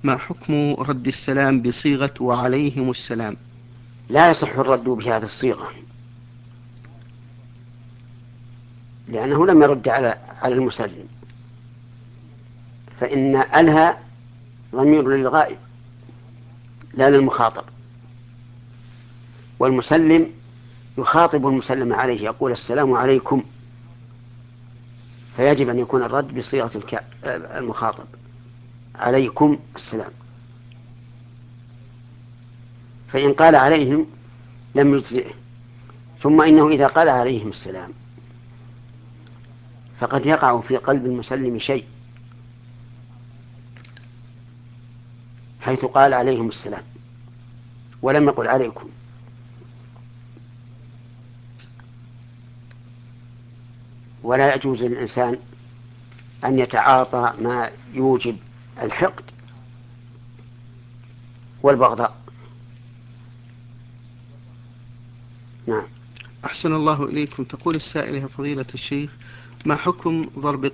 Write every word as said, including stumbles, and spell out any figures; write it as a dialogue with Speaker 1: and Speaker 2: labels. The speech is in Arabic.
Speaker 1: ما حكم رد السلام بصيغة وعليهم السلام؟
Speaker 2: لا يصح الرد بهذه الصيغة، لأنه لم يرد على على المسلم، فإن ألها ضمير للغائب لا للمخاطب، والمسلم يخاطب المسلم عليه يقول السلام عليكم، فيجب أن يكون الرد بصيغة الك... المخاطب عليكم السلام. فإن قال عليهم لم يجزئه. ثم إنه إذا قال عليهم السلام فقد يقع في قلب المسلم شيء، حيث قال عليهم السلام ولم يقل عليكم. ولا يجوز للإنسان أن يتعاطى ما يوجب الحقد والبغضاء. نعم.
Speaker 1: أحسن الله إليكم. تقول السائلة: فضيلة الشيخ، ما حكم ضرب